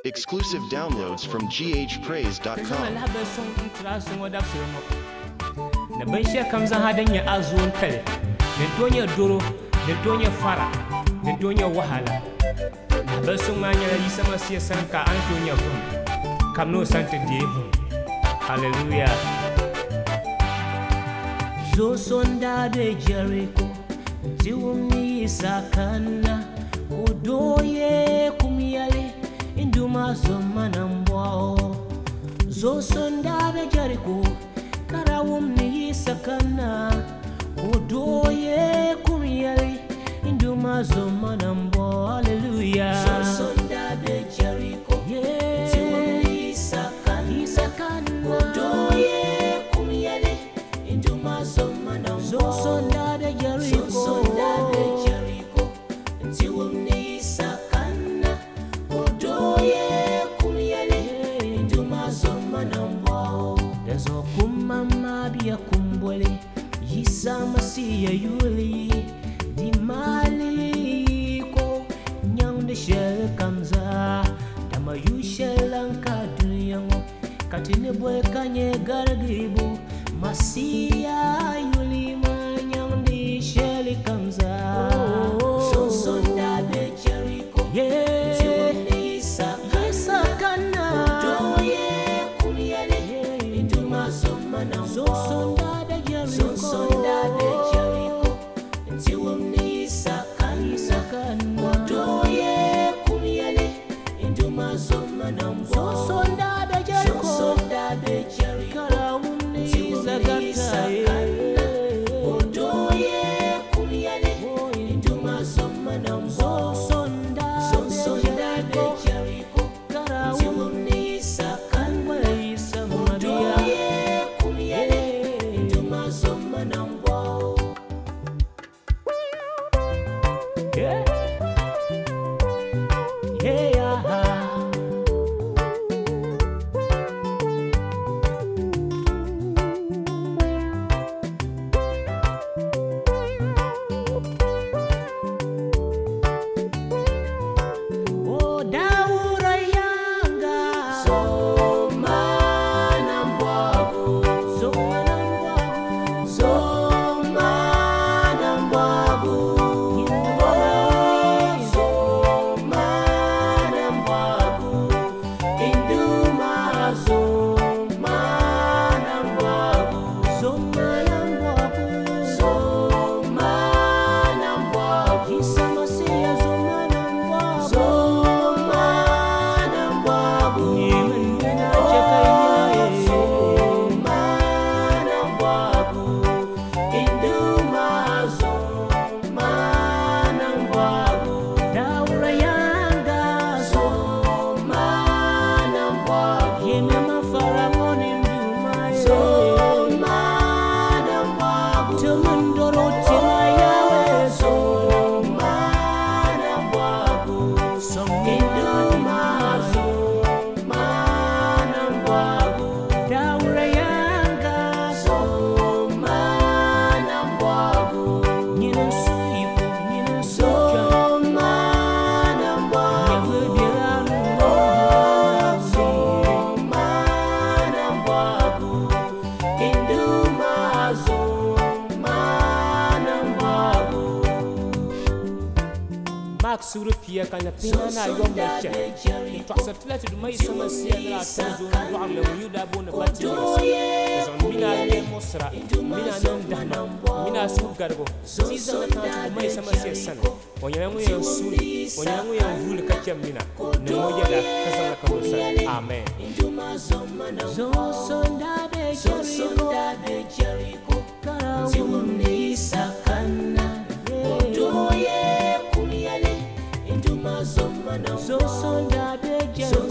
Exclusive downloads from ghpraise.com. Na banshe kamza hadanya azuwan kale da donya duro da donya fara da donya wahala na basun manya yi sama siya sanka an donya fun kamno santa devu hallelujah zo sonda be Jericho tiwumi sakana odoye kumiyale induma zomana mbwao zo sonda be Jericho karawum ni sakana odoye kumiyali induma zomana mbo hallelujah sonda be Jericho tiwum ni sakana odoye kumiyali induma zomana mbo sonda be Jericho tiwum ni sakana odoye kumiyali induma zomana mbo Dezo kumama biya kumbole Yisa masiya yuli Di mali ko Nyang de shel kamza Dama yu shelanka dunyango Katine boy kanye gargibu Masiya yuli ma nyang de shel kamza Son son da be Jericho Tiwuni sakana Odoye kumiyale So sonda de Jericho Tiwumni sakana Odoye kumiyale Induma zomana mbo So sonda de Jericho Karawumni sakana Odoye kumiyale Induma zomana mbo So sonda de Jericho Karawumni sakana Odoye kumiyale Induma zomana mbo Yeah Suru pia kanya pina na yomba che to asatla tu mai sama sia la tozo do amle yuda bona bati so mina le mosra mina non dana mina su gargo siza na ta mai sama sia sana onyangu ya suri onyangu ya vule kacha mina ne moja da kasana kabosa amen so sonda be Jericho tiwumni sakana odoye kumiyale So sonda be Jericho